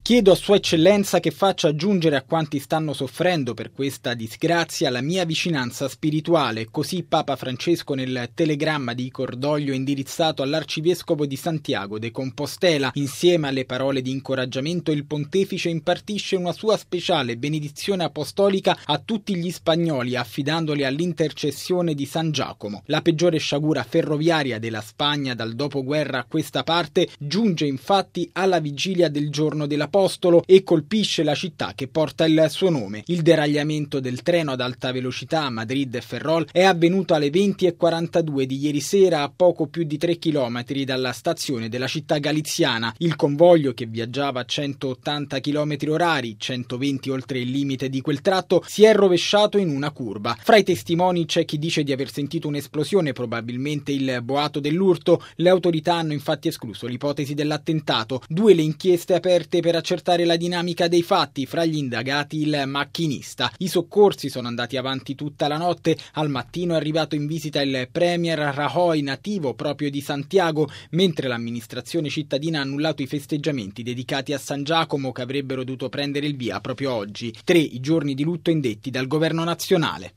Chiedo a Sua Eccellenza che faccia giungere a quanti stanno soffrendo per questa disgrazia la mia vicinanza spirituale, così Papa Francesco nel telegramma di cordoglio indirizzato all'Arcivescovo di Santiago de Compostela. Insieme alle parole di incoraggiamento il pontefice impartisce una sua speciale benedizione apostolica a tutti gli spagnoli, affidandoli all'intercessione di San Giacomo. La peggiore sciagura ferroviaria della Spagna dal dopoguerra a questa parte giunge infatti alla vigilia del giorno dell'Apostolo e colpisce la città che porta il suo nome. Il deragliamento del treno ad alta velocità Madrid e Ferrol è avvenuto alle 20:42 di ieri sera a poco più di 3 chilometri dalla stazione della città galiziana. Il convoglio, che viaggiava a 180 km orari, 120 oltre il limite di quel tratto, si è rovesciato in una curva. Fra i testimoni c'è chi dice di aver sentito un'esplosione, probabilmente il boato dell'urto. Le autorità hanno infatti escluso l'ipotesi dell'attentato. 2 le inchieste aperte per accertare la dinamica dei fatti, fra gli indagati il macchinista. I soccorsi sono andati avanti tutta la notte. Al mattino è arrivato in visita il premier Rajoy, nativo proprio di Santiago, mentre l'amministrazione cittadina ha annullato i festeggiamenti dedicati a San Giacomo che avrebbero dovuto prendere il via proprio oggi. 3 i giorni di lutto indetti dal governo nazionale.